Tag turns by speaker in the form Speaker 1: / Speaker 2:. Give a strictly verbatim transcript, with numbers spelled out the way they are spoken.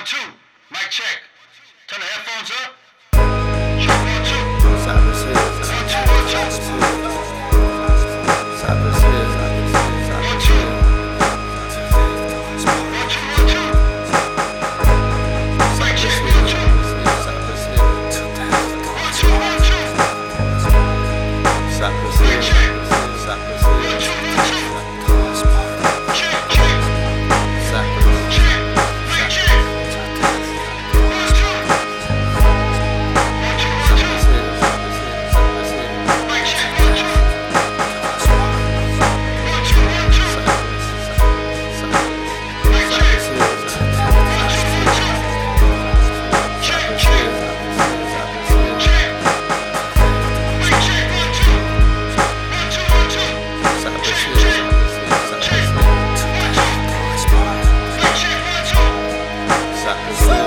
Speaker 1: two. Mic check. Turn the headphones up. Check one, two.
Speaker 2: Cypress Hill.
Speaker 1: One, two, one, two.
Speaker 2: Cypress Hill.
Speaker 1: One, two. One, two, one, two. Mic check, one, two.
Speaker 2: Cypress Hill.
Speaker 1: One, two, one, two.
Speaker 2: Cypress Hill. Cypress Hill.
Speaker 1: One, two, one, two. Check, check.
Speaker 2: Cypress.
Speaker 1: Check. Mic check. One, two. One, two, one, two.
Speaker 2: Cypress Hill. Cypress Hill.
Speaker 1: Mic check, one, two. One, two, one, two. Mic check. One, two, one, two. Check, check. Check. Mic check, one, two. One, two, one, two. Check, check. Check. One, two. Mic check, one, two.
Speaker 2: Cypress Hill.